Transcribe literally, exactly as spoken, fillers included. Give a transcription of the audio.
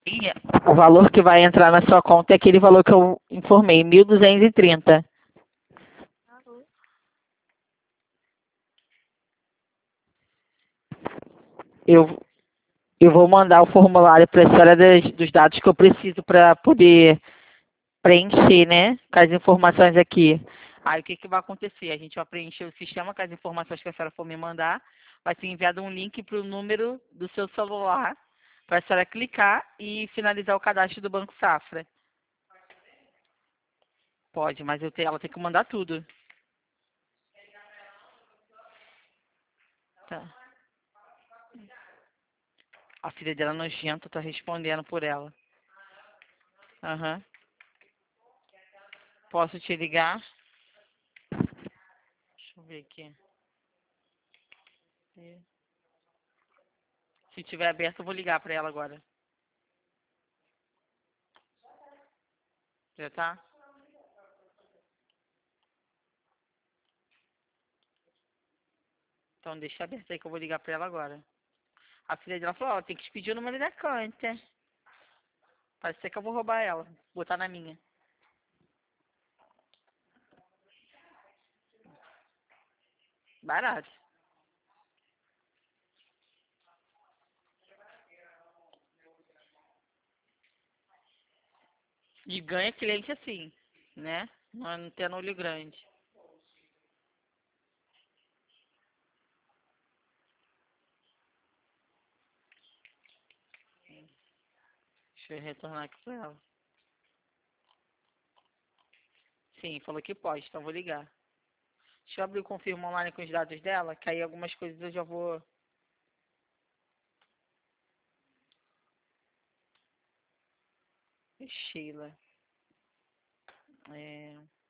E o valor que vai entrar na sua conta é aquele valor que eu informei, mil duzentos e trinta. Eu, eu vou mandar o formulário para a senhora das- dos dados que eu preciso para poder preencher, né? Com as informações aqui. Aí o que, que vai acontecer? A gente vai preencher o sistema com as informações que a senhora for me mandar. Vai ser enviado um link para o número do seu celular para a senhora clicar e finalizar o cadastro do Banco Safra. Pode, mas eu te- ela tem que mandar tudo. Tá. A filha dela nojenta tá respondendo por ela. Aham. Posso te ligar? Deixa eu ver aqui. Se tiver aberto, eu vou ligar para ela agora. Já tá? Então deixa aberto aí que eu vou ligar para ela agora. A filha dela falou, ó, tem que te pedir o número da conta. Parece ser que eu vou roubar ela. Botar na minha. Barato. E ganha cliente assim, né? Não tendo olho grande. Deixa eu retornar aqui pra ela. Sim, falou que pode, então vou ligar. Deixa eu abrir o confirmo online com os dados dela, que aí algumas coisas eu já vou. Sheila. É...